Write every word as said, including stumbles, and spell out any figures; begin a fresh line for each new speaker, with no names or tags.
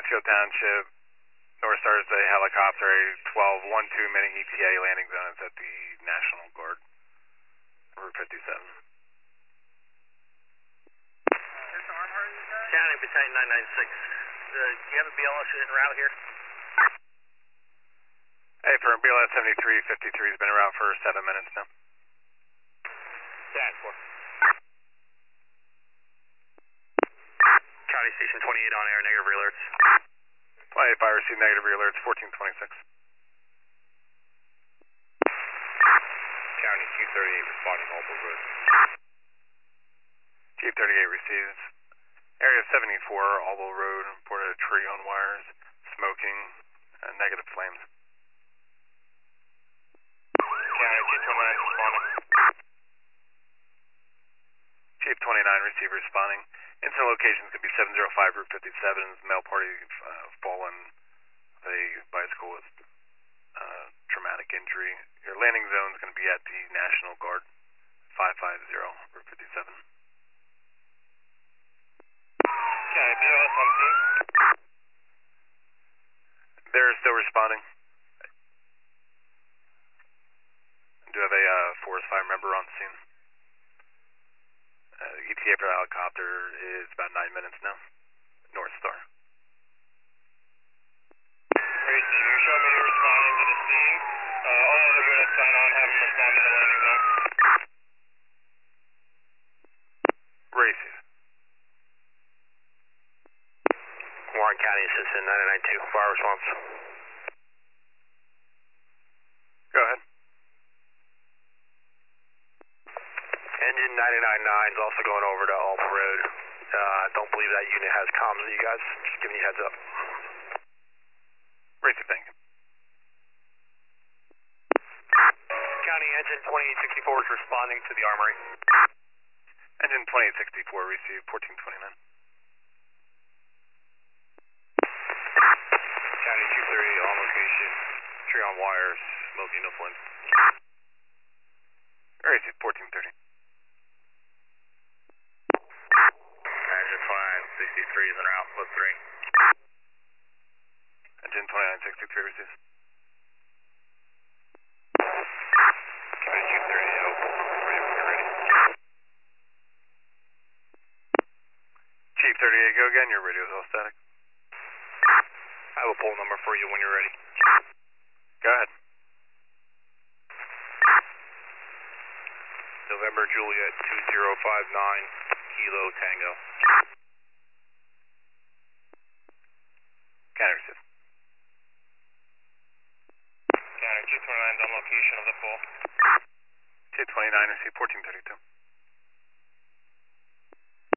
Patio Township, North Stars a helicopter, a twelve one two minute E T A landing zone is at the National Guard, Route fifty-seven.
County Battalion nine nine six. Uh, do you have a B L S en route here?
Hey, for B L S seventy-three fifty-three has been around for seven minutes now.
Yeah, four. County Station twenty-eight on air, negative alerts.
twenty-eight fire, received negative alerts, fourteen twenty-six.
County Chief thirty-eight responding, Albuquerque Road.
Chief thirty-eight receives. Area seventy-four, Albuquerque Road, reported a tree on wires, smoking, uh, negative flames.
County Chief twenty-nine responding.
Chief twenty-nine, receiver responding. Incident locations could be seven oh five Route fifty-seven, male party uh, fallen with a bicycle with uh, traumatic injury. Your landing zone is going to be at the National Guard, five fifty Route fifty-seven.
County B L S on scene.
They're still responding. I do have a uh, Forest Fire member on scene. Uh, E T A for the helicopter is about nine minutes now. North Star.
Racing, you're showing me you're responding to the scene. Uh, all other units sign on, have them respond to the landing zone.
Racing.
Warren County Assistant nine nine two, fire response.
Go ahead.
Engine nine nine nine is also going over to Alpha Road. Uh, don't believe that unit has comms with you guys. Just giving you a heads up.
Racing, thank you.
County Engine twenty-eight sixty-four is responding to the armory.
Engine twenty-eight sixty-four received, fourteen twenty-nine.
County two thirty on location. Tree on wires, smoking, no flames.
Racing, fourteen thirty.
Engine twenty-nine sixty-three is en route, plus three.
Engine twenty-nine sixty-three receives.
County two thirty, open, ready when you're ready.
Chief thirty-eight, go again, your radio's all static.
I have a poll number for you when you're ready.
Go ahead.
November Juliet two zero five nine, Kilo Tango.
County receive.
County two twenty-nine on location of the poll.
two twenty-nine receive, fourteen thirty-two.